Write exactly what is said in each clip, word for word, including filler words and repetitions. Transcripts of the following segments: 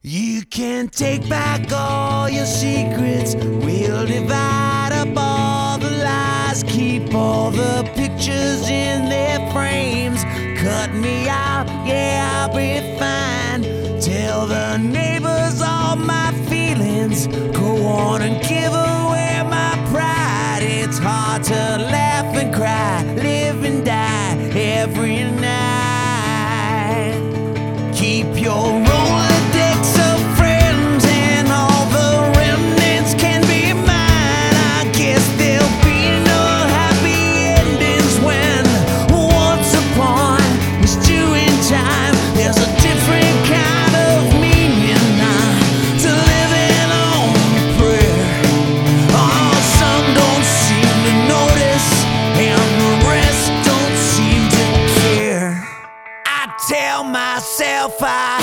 You can take back all your secrets. We'll divide up all the lies. Keep all the pictures in their frames. Cut me out, yeah, I'll be fine. Tell the neighbors all my feelings. Go on and give away my pride. It's hard to laugh and cry, live and die every night. Keep your Rolodex of friends, and all the remnants can be mine. I guess there'll be no happy endings when once upon is due in time. There's a different kind of meaning now to living on prayer. Oh, some don't seem to notice, and the rest don't seem to care. I tell myself I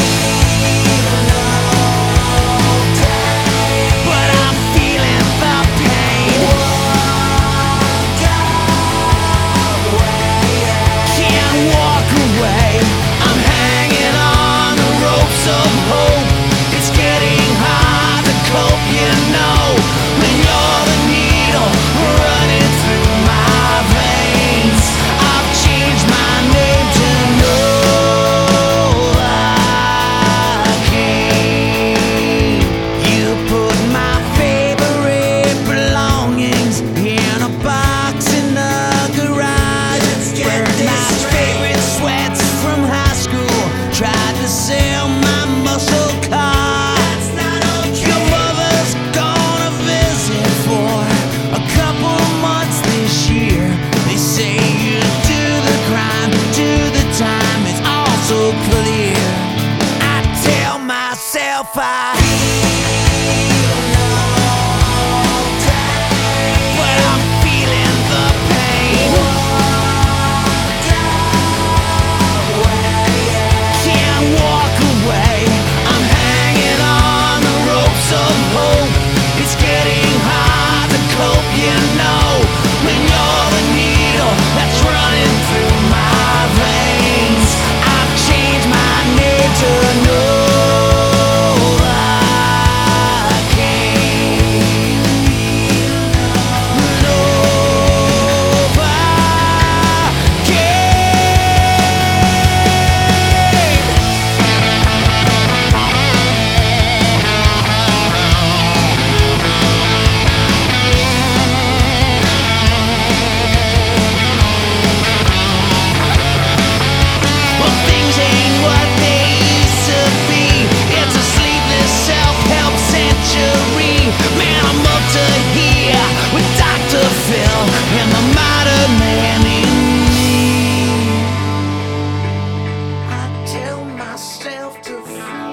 I tell myself to